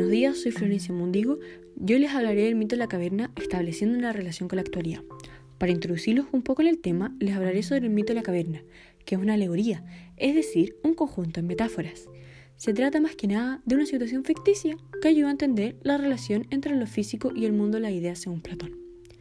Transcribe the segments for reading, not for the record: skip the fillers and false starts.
Buenos días, soy Florencia Mundigo. Yo les hablaré del mito de la caverna estableciendo una relación con la actualidad. Para introducirlos un poco en el tema, les hablaré sobre el mito de la caverna, que es una alegoría, es decir, un conjunto de metáforas. Se trata más que nada de una situación ficticia que ayuda a entender la relación entre lo físico y el mundo de las ideas según Platón.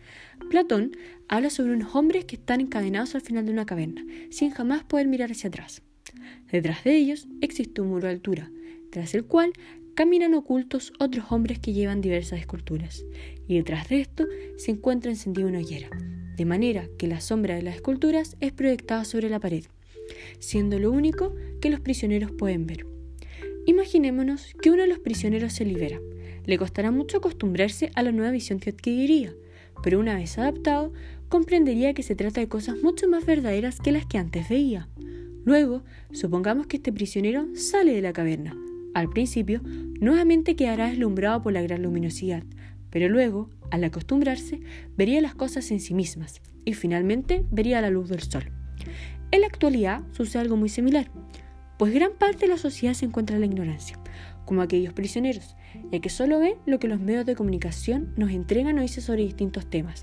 Platón habla sobre unos hombres que están encadenados al final de una caverna, sin jamás poder mirar hacia atrás. Detrás de ellos existe un muro de altura, tras el cual caminan ocultos otros hombres que llevan diversas esculturas, y detrás de esto se encuentra encendida una hoguera, de manera que la sombra de las esculturas es proyectada sobre la pared, siendo lo único que los prisioneros pueden ver. Imaginémonos que uno de los prisioneros se libera. Le costará mucho acostumbrarse a la nueva visión que adquiriría, pero una vez adaptado, comprendería que se trata de cosas mucho más verdaderas que las que antes veía. Luego, supongamos que este prisionero sale de la caverna. Al principio, nuevamente quedará deslumbrado por la gran luminosidad, pero luego, al acostumbrarse, vería las cosas en sí mismas y finalmente vería la luz del sol. En la actualidad sucede algo muy similar, pues gran parte de la sociedad se encuentra en la ignorancia, como aquellos prisioneros, ya que solo ven lo que los medios de comunicación nos entregan o dicen sobre distintos temas.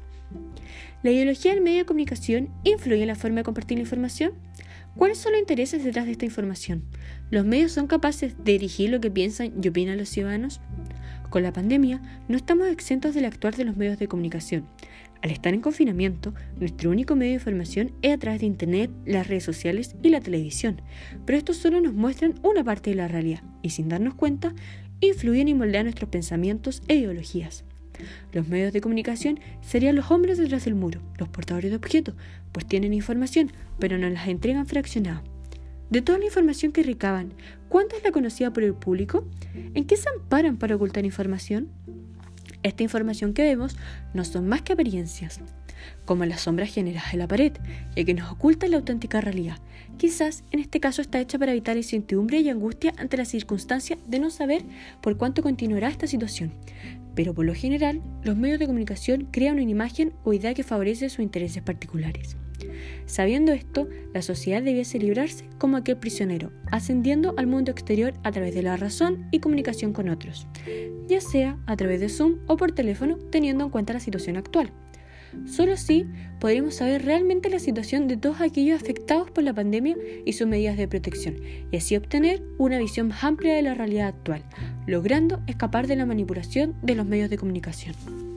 ¿La ideología del medio de comunicación influye en la forma de compartir la información? ¿Cuáles son los intereses detrás de esta información? ¿Los medios son capaces de dirigir lo que piensan y opinan los ciudadanos? Con la pandemia, no estamos exentos del actuar de los medios de comunicación. Al estar en confinamiento, nuestro único medio de información es a través de Internet, las redes sociales y la televisión. Pero estos solo nos muestran una parte de la realidad y, sin darnos cuenta, influyen y moldean nuestros pensamientos e ideologías. Los medios de comunicación serían los hombres detrás del muro, los portadores de objetos, pues tienen información, pero nos las entregan fraccionada. De toda la información que recaban, ¿cuánta es la conocida por el público? ¿En qué se amparan para ocultar información? Esta información que vemos no son más que apariencias, como las sombras generadas en la pared, ya que nos ocultan la auténtica realidad. Quizás en este caso está hecha para evitar incertidumbre y angustia ante la circunstancia de no saber por cuánto continuará esta situación. Pero por lo general, los medios de comunicación crean una imagen o idea que favorece sus intereses particulares. Sabiendo esto, la sociedad debiese librarse como aquel prisionero, ascendiendo al mundo exterior a través de la razón y comunicación con otros, ya sea a través de Zoom o por teléfono, teniendo en cuenta la situación actual. Solo así podremos saber realmente la situación de todos aquellos afectados por la pandemia y sus medidas de protección, y así obtener una visión más amplia de la realidad actual, logrando escapar de la manipulación de los medios de comunicación.